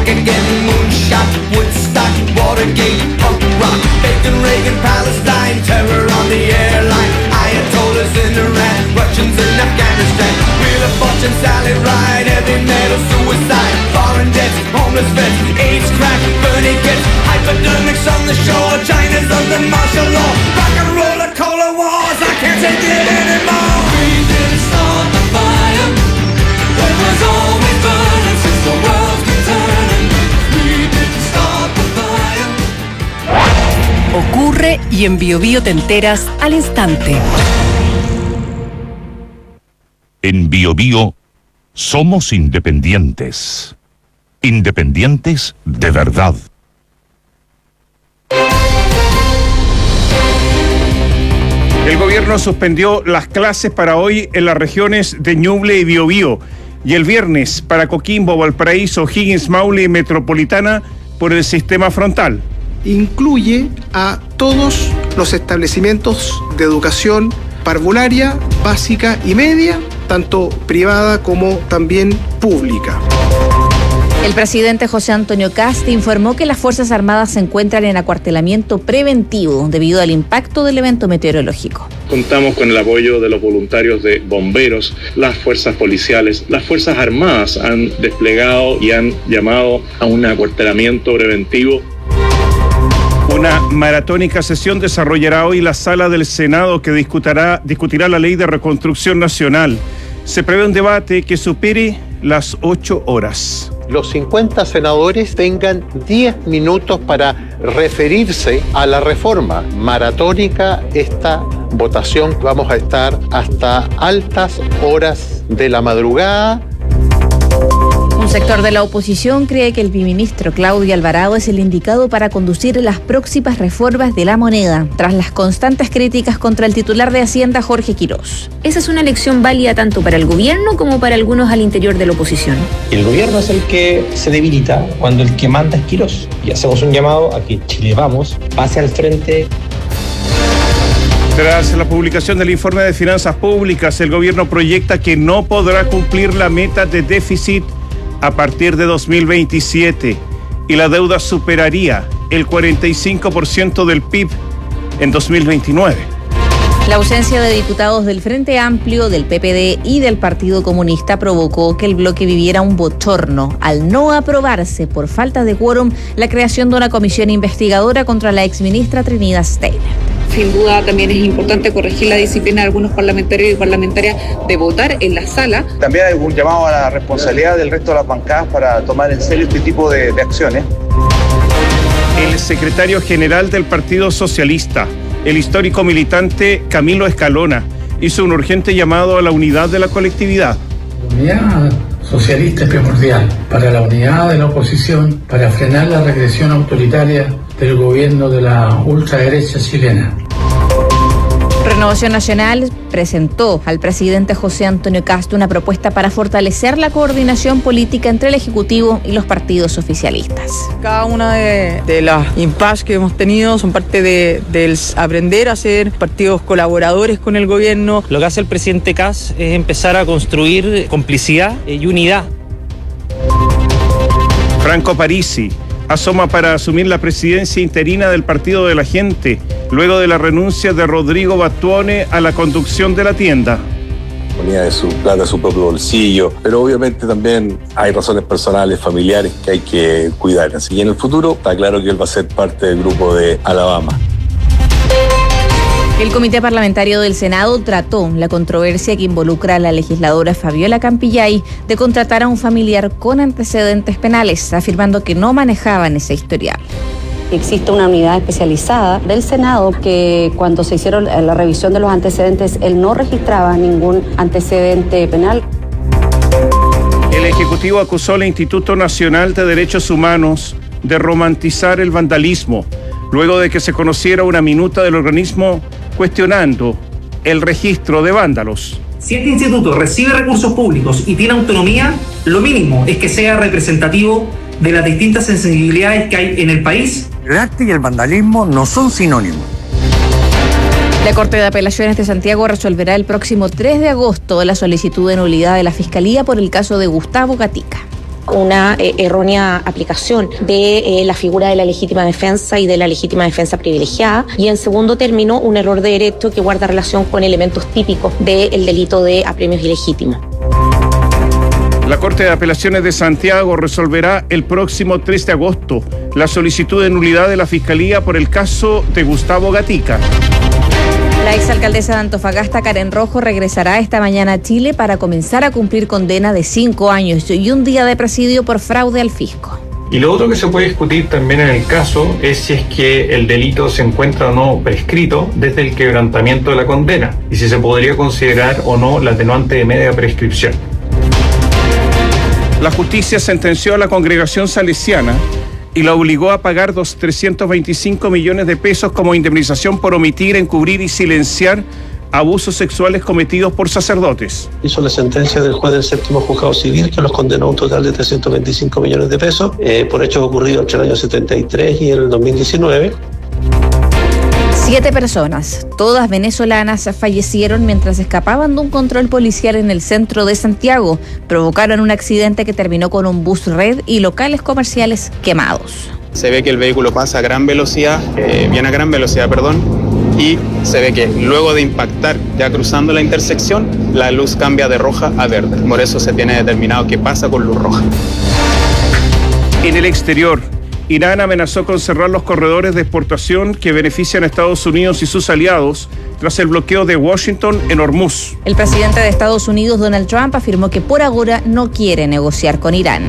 again, moonshot, Woodstock, Watergate, punk rock, Bacon, Reagan, Palestine, terror on the airline, Ayatollahs in Iran, Russians in Afghanistan, Wheel of Fortune, Sally Ride, heavy metal, suicide, foreign debts, homeless vets, AIDS, crack, Bernie gets, hypodermics on the shore, China's under martial law, rock and roll, a cola wars, I can't take it anymore. We didn't start the fire, it was always burning since the world's been turning. We didn't start the fire. Ocurre y en Bio Bio te enteras al instante. En Bio Bio somos independientes. Independientes de verdad. El gobierno suspendió las clases para hoy en las regiones de Ñuble y Biobío y el viernes para Coquimbo, Valparaíso, Higgins, Maule y Metropolitana por el sistema frontal. Incluye a todos los establecimientos de educación parvularia, básica y media, tanto privada como también pública. El presidente José Antonio Kast informó que las Fuerzas Armadas se encuentran en acuartelamiento preventivo debido al impacto del evento meteorológico. Contamos con el apoyo de los voluntarios de bomberos, las fuerzas policiales, las Fuerzas Armadas han desplegado y han llamado a un acuartelamiento preventivo. Una maratónica sesión desarrollará hoy la sala del Senado que discutirá la ley de reconstrucción nacional. Se prevé un debate que supere las 8 horas. Los 50 senadores tengan 10 minutos para referirse a la reforma. Maratónica esta votación, vamos a estar hasta altas horas de la madrugada. Un sector de la oposición cree que el viceministro Claudio Alvarado es el indicado para conducir las próximas reformas de la moneda, tras las constantes críticas contra el titular de Hacienda, Jorge Quirós. Esa es una elección válida tanto para el gobierno como para algunos al interior de la oposición. El gobierno es el que se debilita cuando el que manda es Quirós. Y hacemos un llamado a que Chile Vamos pase al frente. Tras la publicación del informe de finanzas públicas, el gobierno proyecta que no podrá cumplir la meta de déficit a partir de 2027 y la deuda superaría el 45% del PIB en 2029. La ausencia de diputados del Frente Amplio, del PPD y del Partido Comunista provocó que el bloque viviera un bochorno al no aprobarse por falta de quórum la creación de una comisión investigadora contra la exministra Trinidad Steiner. Sin duda también es importante corregir la disciplina de algunos parlamentarios y parlamentarias de votar en la sala. También hay un llamado a la responsabilidad del resto de las bancadas para tomar en serio este tipo de acciones. El secretario general del Partido Socialista, el histórico militante Camilo Escalona, hizo un urgente llamado a la unidad de la colectividad. La unidad socialista es primordial para la unidad de la oposición, para frenar la regresión autoritaria del gobierno de la ultraderecha chilena. Renovación Nacional presentó al presidente José Antonio Kast una propuesta para fortalecer la coordinación política entre el Ejecutivo y los partidos oficialistas. Cada una de las impases que hemos tenido son parte del aprender a ser partidos colaboradores con el gobierno. Lo que hace el presidente Kast es empezar a construir complicidad y unidad. Franco Parisi asoma para asumir la presidencia interina del Partido de la Gente, luego de la renuncia de Rodrigo Battuone a la conducción de la tienda. Ponía de su plata, su propio bolsillo, pero obviamente también hay razones personales, familiares que hay que cuidar. Así que en el futuro está claro que él va a ser parte del grupo de Alabama. El Comité Parlamentario del Senado trató la controversia que involucra a la legisladora Fabiola Campillay de contratar a un familiar con antecedentes penales, afirmando que no manejaban ese historial. Existe una unidad especializada del Senado que cuando se hicieron la revisión de los antecedentes, él no registraba ningún antecedente penal. El Ejecutivo acusó al Instituto Nacional de Derechos Humanos de romantizar el vandalismo, luego de que se conociera una minuta del organismo cuestionando el registro de vándalos. Si este instituto recibe recursos públicos y tiene autonomía, lo mínimo es que sea representativo de las distintas sensibilidades que hay en el país. El arte y el vandalismo no son sinónimos. La Corte de Apelaciones de Santiago resolverá el próximo 3 de agosto la solicitud de nulidad de la Fiscalía por el caso de Gustavo Gatica. una errónea aplicación de la figura de la legítima defensa y de la legítima defensa privilegiada, y en segundo término un error de derecho que guarda relación con elementos típicos del delito de apremios ilegítimos. La Corte de Apelaciones de Santiago resolverá el próximo 3 de agosto la solicitud de nulidad de la Fiscalía por el caso de Gustavo Gatica. La exalcaldesa de Antofagasta, Karen Rojo, regresará esta mañana a Chile para comenzar a cumplir condena de 5 años y un día de presidio por fraude al fisco. Y lo otro que se puede discutir también en el caso es si es que el delito se encuentra o no prescrito desde el quebrantamiento de la condena y si se podría considerar o no la atenuante de media prescripción. La justicia sentenció a la congregación salesiana y la obligó a pagar 325 millones de pesos como indemnización por omitir, encubrir y silenciar abusos sexuales cometidos por sacerdotes. Hizo la sentencia del juez del séptimo juzgado civil que los condenó a un total de 325 millones de pesos por hechos ocurridos entre el año 73 y el 2019. 7 personas, todas venezolanas, fallecieron mientras escapaban de un control policial en el centro de Santiago. Provocaron un accidente que terminó con un bus red y locales comerciales quemados. Se ve que el vehículo pasa a gran velocidad, viene a gran velocidad, y se ve que luego de impactar, ya cruzando la intersección, la luz cambia de roja a verde. Por eso se tiene determinado que pasa con luz roja. En el exterior, Irán amenazó con cerrar los corredores de exportación que benefician a Estados Unidos y sus aliados tras el bloqueo de Washington en Hormuz. El presidente de Estados Unidos, Donald Trump, afirmó que por ahora no quiere negociar con Irán.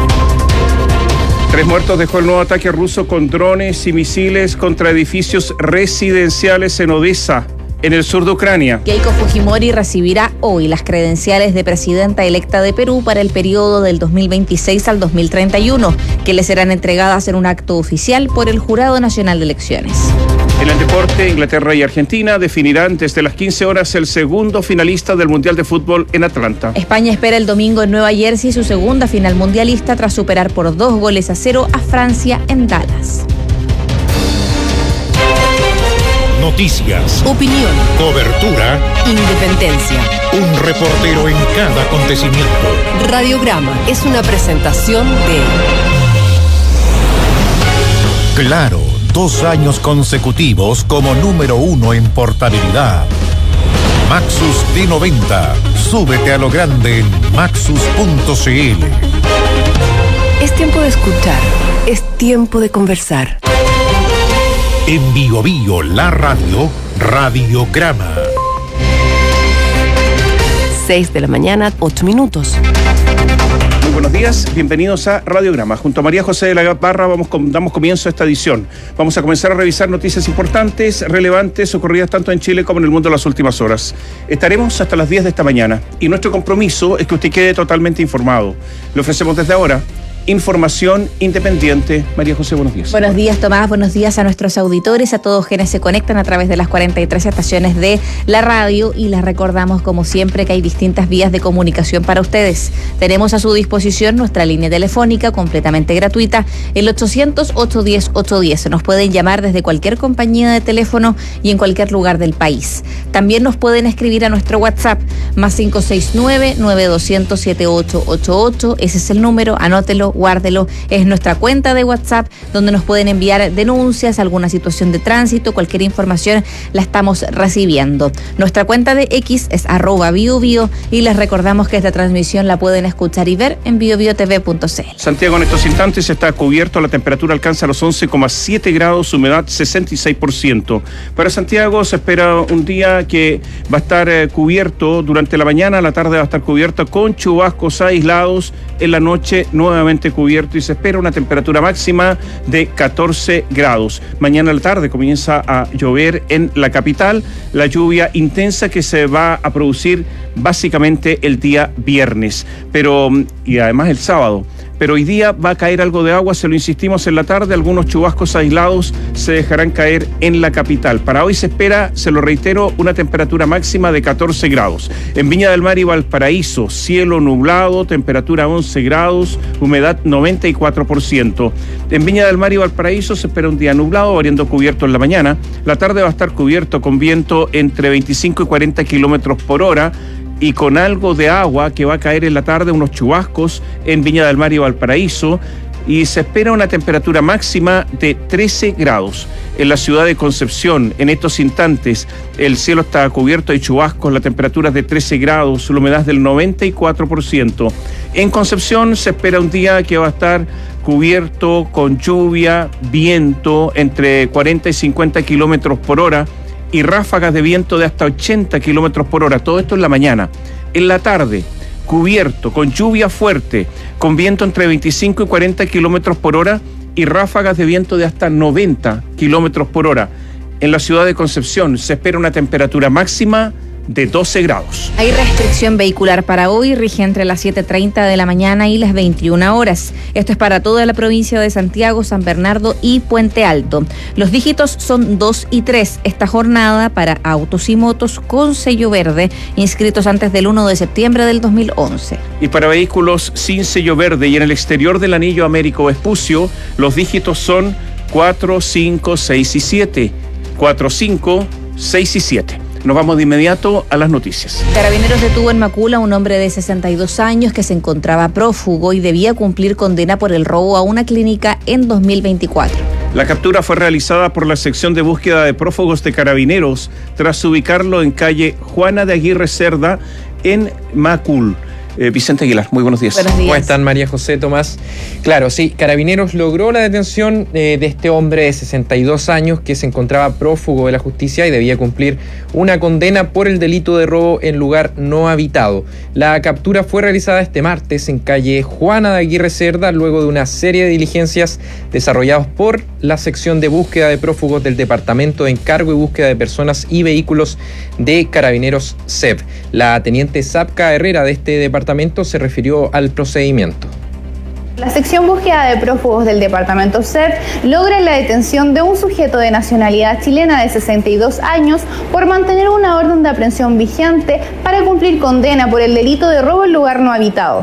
3 muertos dejó el nuevo ataque ruso con drones y misiles contra edificios residenciales en Odessa, en el sur de Ucrania. Keiko Fujimori recibirá hoy las credenciales de presidenta electa de Perú para el periodo del 2026 al 2031, que le serán entregadas en un acto oficial por el Jurado Nacional de Elecciones. En el deporte, Inglaterra y Argentina definirán desde las 15 horas el segundo finalista del Mundial de Fútbol en Atlanta. España espera el domingo en Nueva Jersey su segunda final mundialista tras superar por 2-0 a Francia en Dallas. Noticias, opinión, cobertura, independencia. Un reportero en cada acontecimiento. Radiograma es una presentación de Claro, 2 años consecutivos como número 1 en portabilidad. Maxus D90. Súbete a lo grande en maxus.cl. Es tiempo de escuchar, es tiempo de conversar. En Bio Bio, la radio, Radiograma. 6 de la mañana, 8 minutos. Muy buenos días, bienvenidos a Radiograma. Junto a María José de la Barra damos comienzo a esta edición. Vamos a comenzar a revisar noticias importantes, relevantes, ocurridas tanto en Chile como en el mundo en las últimas horas. Estaremos hasta las 10 de esta mañana y nuestro compromiso es que usted quede totalmente informado. Le ofrecemos desde ahora información independiente. María José, buenos días. Buenos días, Tomás. Buenos días a nuestros auditores, a todos quienes se conectan a través de las 43 estaciones de la radio, y les recordamos, como siempre, que hay distintas vías de comunicación para ustedes. Tenemos a su disposición nuestra línea telefónica completamente gratuita, el 800-810-810. Nos pueden llamar desde cualquier compañía de teléfono y en cualquier lugar del país. También nos pueden escribir a nuestro WhatsApp, más 569-9200-7888. Ese es el número, anótelo, guárdelo. Es nuestra cuenta de WhatsApp donde nos pueden enviar denuncias, alguna situación de tránsito, cualquier información la estamos recibiendo. Nuestra cuenta de X es @biobio y les recordamos que esta transmisión la pueden escuchar y ver en biobiotv.cl. Santiago en estos instantes está cubierto, la temperatura alcanza los 11,7 grados, humedad 66%. Para Santiago se espera un día que va a estar cubierto durante la mañana, la tarde va a estar cubierto con chubascos aislados, en la noche nuevamente cubierto y se espera una temperatura máxima de 14 grados. Mañana a la tarde comienza a llover en la capital, la lluvia intensa que se va a producir básicamente el día viernes, y además el sábado. Pero hoy día va a caer algo de agua, se lo insistimos en la tarde, algunos chubascos aislados se dejarán caer en la capital. Para hoy se espera, se lo reitero, una temperatura máxima de 14 grados. En Viña del Mar y Valparaíso, cielo nublado, temperatura 11 grados, humedad 94%. En Viña del Mar y Valparaíso se espera un día nublado, variando cubierto en la mañana. La tarde va a estar cubierto con viento entre 25 y 40 kilómetros por hora, y con algo de agua que va a caer en la tarde, unos chubascos en Viña del Mar y Valparaíso, y se espera una temperatura máxima de 13 grados. En la ciudad de Concepción, en estos instantes, el cielo está cubierto de chubascos, la temperatura es de 13 grados, la humedad del 94%. En Concepción se espera un día que va a estar cubierto con lluvia, viento entre 40 y 50 kilómetros por hora y ráfagas de viento de hasta 80 kilómetros por hora. Todo esto en la mañana. En la tarde, cubierto con lluvia fuerte, con viento entre 25 y 40 kilómetros por hora y ráfagas de viento de hasta 90 kilómetros por hora. En la ciudad de Concepción se espera una temperatura máxima de 12 grados. Hay restricción vehicular para hoy, rige entre las 7:30 de la mañana y las 21 horas. Esto es para toda la provincia de Santiago, San Bernardo y Puente Alto. Los dígitos son 2 y 3. Esta jornada para autos y motos con sello verde, inscritos antes del 1 de septiembre del 2011. Y para vehículos sin sello verde y en el exterior del anillo Américo Vespucio, los dígitos son 4, 5, 6 y 7. 4, 5, 6 y 7. Nos vamos de inmediato a las noticias. Carabineros detuvo en Macul a un hombre de 62 años que se encontraba prófugo y debía cumplir condena por el robo a una clínica en 2024. La captura fue realizada por la sección de búsqueda de prófugos de Carabineros tras ubicarlo en calle Juana de Aguirre Cerda en Macul. Vicente Aguilar, muy buenos días. Buenos días. ¿Cómo están, María José, Tomás? Claro, sí, Carabineros logró la detención de este hombre de 62 años que se encontraba prófugo de la justicia y debía cumplir una condena por el delito de robo en lugar no habitado. La captura fue realizada este martes en calle Juana de Aguirre Cerda luego de una serie de diligencias desarrolladas por la sección de búsqueda de prófugos del Departamento de Encargo y Búsqueda de Personas y Vehículos de Carabineros SEV. La teniente Zapca Herrera de este departamento se refirió al procedimiento. La sección búsqueda de prófugos del departamento SEV logra la detención de un sujeto de nacionalidad chilena de 62 años por mantener una orden de aprehensión vigente para cumplir condena por el delito de robo en lugar no habitado.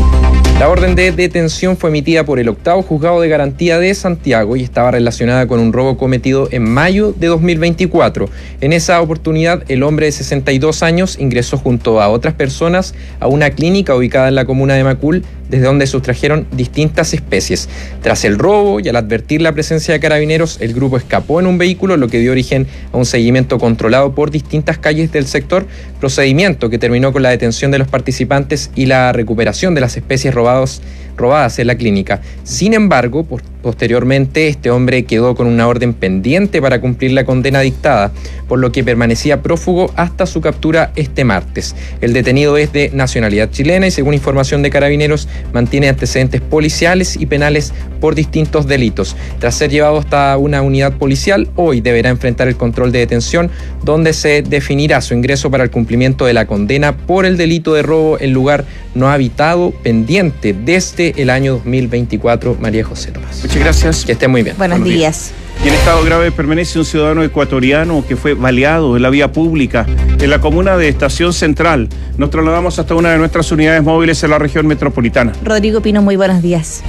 La orden de detención fue emitida por el 8º Juzgado de Garantía de Santiago y estaba relacionada con un robo cometido en mayo de 2024. En esa oportunidad, el hombre de 62 años ingresó junto a otras personas a una clínica ubicada en la comuna de Macul, desde donde sustrajeron distintas especies. Tras el robo y al advertir la presencia de carabineros, el grupo escapó en un vehículo, lo que dio origen a un seguimiento controlado por distintas calles del sector, procedimiento que terminó con la detención de los participantes y la recuperación de las especies robadas en la clínica. Sin embargo, posteriormente este hombre quedó con una orden pendiente para cumplir la condena dictada, por lo que permanecía prófugo hasta su captura este martes. El detenido es de nacionalidad chilena y, según información de Carabineros, mantiene antecedentes policiales y penales por distintos delitos. Tras ser llevado hasta una unidad policial, hoy deberá enfrentar el control de detención, donde se definirá su ingreso para el cumplimiento de la condena por el delito de robo en lugar no habitado pendiente desde el año 2024. María José Tomás. Muchas gracias. Que esté muy bien. Buenos días. Y en estado grave permanece un ciudadano ecuatoriano que fue baleado en la vía pública en la comuna de Estación Central. Nos trasladamos hasta una de nuestras unidades móviles en la región metropolitana. Rodrigo Pino, muy buenos días.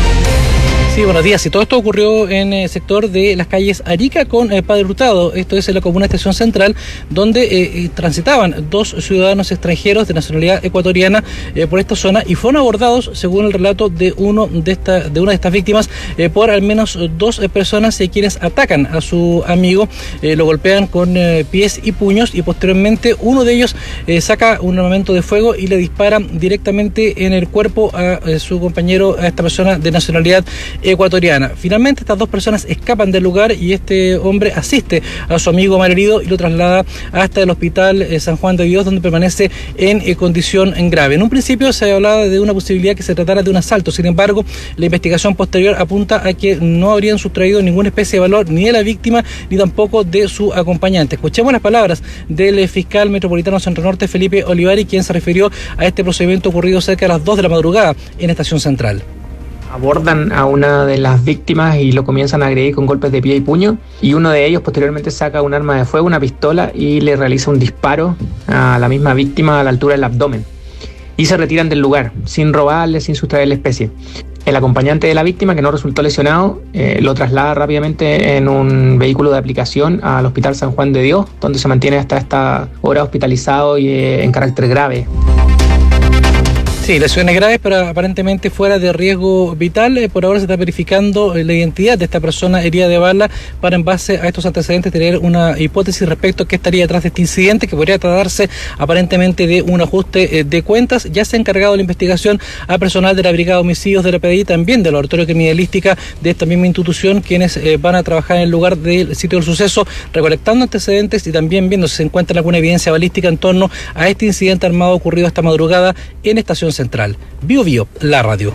Sí, buenos días. Y todo esto ocurrió en el sector de las calles Arica con Padre Hurtado. Esto es en la comuna de Estación Central, donde transitaban dos ciudadanos extranjeros de nacionalidad ecuatoriana por esta zona y fueron abordados, según el relato de una de estas víctimas, por al menos dos personas quienes atacan a su amigo, lo golpean con pies y puños y posteriormente uno de ellos saca un armamento de fuego y le dispara directamente en el cuerpo a su compañero, a esta persona de nacionalidad ecuatoriana. Finalmente estas dos personas escapan del lugar y este hombre asiste a su amigo malherido y lo traslada hasta el hospital San Juan de Dios, donde permanece en condición grave. En un principio se hablaba de una posibilidad que se tratara de un asalto, sin embargo la investigación posterior apunta a que no habrían sustraído ninguna especie de valor ni de la víctima ni tampoco de su acompañante. Escuchemos las palabras del fiscal metropolitano Centro Norte, Felipe Olivari, quien se refirió a este procedimiento ocurrido cerca de las 2 de la madrugada en Estación Central. Abordan a una de las víctimas y lo comienzan a agredir con golpes de pie y puño, y uno de ellos posteriormente saca un arma de fuego, una pistola, y le realiza un disparo a la misma víctima a la altura del abdomen y se retiran del lugar sin robarle, sin sustraer la especie. El acompañante de la víctima, que no resultó lesionado, lo traslada rápidamente en un vehículo de aplicación al Hospital San Juan de Dios, donde se mantiene hasta esta hora hospitalizado y en carácter grave. Sí, lesiones graves, pero aparentemente fuera de riesgo vital. Por ahora se está verificando la identidad de esta persona herida de bala para, en base a estos antecedentes, tener una hipótesis respecto a qué estaría detrás de este incidente, que podría tratarse aparentemente de un ajuste de cuentas. Ya se ha encargado la investigación a personal de la Brigada de Homicidios de la PDI, también del Laboratorio Criminalística de esta misma institución, quienes van a trabajar en el lugar del sitio del suceso, recolectando antecedentes y también viendo si se encuentra alguna evidencia balística en torno a este incidente armado ocurrido esta madrugada en Estación Central. Bio Bio, la radio.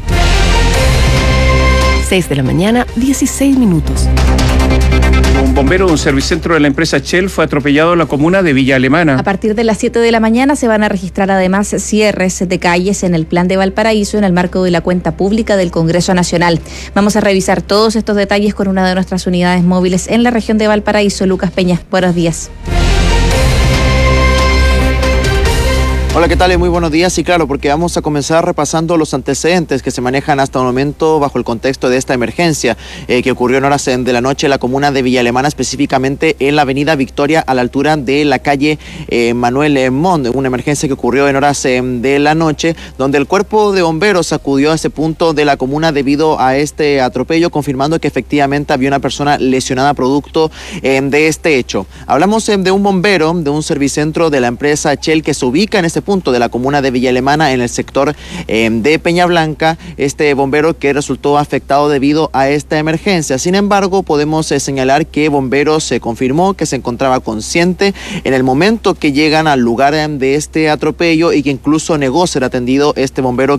6 de la mañana, 16 minutos. Un bombero de un servicentro de la empresa Shell fue atropellado en la comuna de Villa Alemana. A partir de las 7 de la mañana se van a registrar además cierres de calles en el Plan de Valparaíso en el marco de la cuenta pública del Congreso Nacional. Vamos a revisar todos estos detalles con una de nuestras unidades móviles en la región de Valparaíso. Lucas Peña, buenos días. Hola, ¿qué tal? Muy buenos días. Y claro, porque vamos a comenzar repasando los antecedentes que se manejan hasta el momento bajo el contexto de esta emergencia que ocurrió en horas de la noche en la comuna de Villa Alemana, específicamente en la avenida Victoria a la altura de la calle Manuel Montt. Una emergencia que ocurrió en horas de la noche, donde el cuerpo de bomberos acudió a ese punto de la comuna debido a este atropello, confirmando que efectivamente había una persona lesionada producto de este hecho. Hablamos de un bombero de un servicentro de la empresa Shell que se ubica en este punto de la comuna de Villa Alemana, en el sector de Peña Blanca, este bombero que resultó afectado debido a esta emergencia. Sin embargo, podemos señalar que bomberos se confirmó que se encontraba consciente en el momento que llegan al lugar de este atropello y que incluso negó ser atendido este bombero